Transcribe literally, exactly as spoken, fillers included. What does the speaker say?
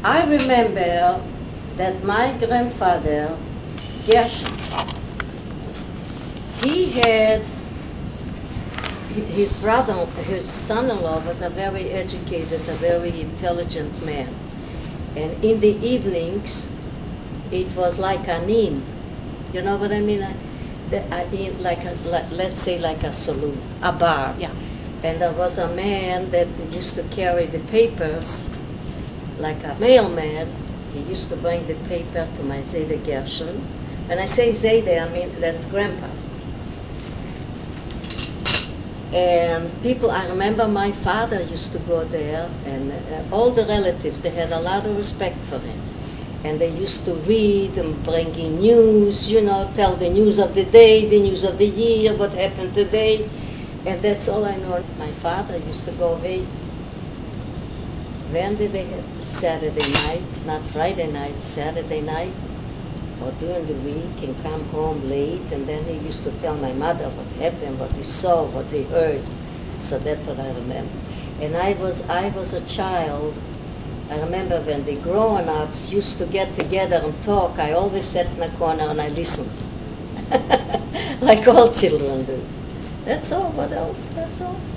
I remember that my grandfather, Gershon, he had his brother, his son-in-law was a very educated, a very intelligent man. And in the evenings, it was like an inn. You know what I mean? A, the, a inn, like a, like, let's say like a saloon, a bar. Yeah. And there was a man that used to carry the papers, like a mailman. He used to bring the paper to my Zayde Gershon. When I say Zayde, I mean that's Grandpa. And people, I remember my father used to go there, and uh, all the relatives, they had a lot of respect for him. And they used to read and bring in news, you know, tell the news of the day, the news of the year, what happened today. And that's all I know. My father used to go away. When did they have Saturday night, not Friday night, Saturday night, or during the week, and come home late, and then he used to tell my mother what happened, what he saw, what he heard. So that's what I remember. And I was, I was a child. I remember when the grown-ups used to get together and talk, I always sat in a corner and I listened, like all children do. That's all. What else? That's all.